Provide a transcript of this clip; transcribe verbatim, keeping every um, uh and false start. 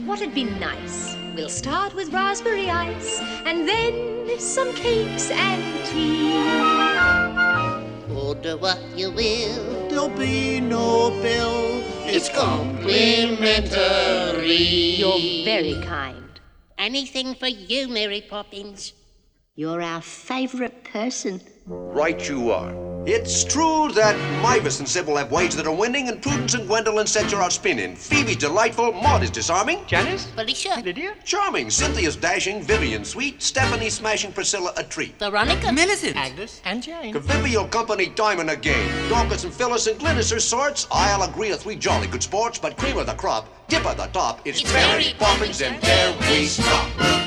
what'd be nice? We'll start with raspberry ice, and then some cakes and tea. Order what you will, there'll be no bill. It's complimentary. You're very kind. Anything for you, Mary Poppins. You're our favourite person. Right you are. It's true that Mavis and Sybil have ways that are winning, and Prudence and Gwendolyn set you out spinning. Phoebe's delightful, Maud is disarming. Janice? Felicia? Lydia? Charming. Cynthia's dashing, Vivian sweet, Stephanie smashing, Priscilla a treat. Veronica? Millicent? Agnes? And Jane? Convivial company, diamond again. Dorcas and Phyllis and Glynis are sorts. I'll agree are three jolly good sports, but cream of the crop, dip of the top, it's, It's Mary Mary Poppins, and there we stop.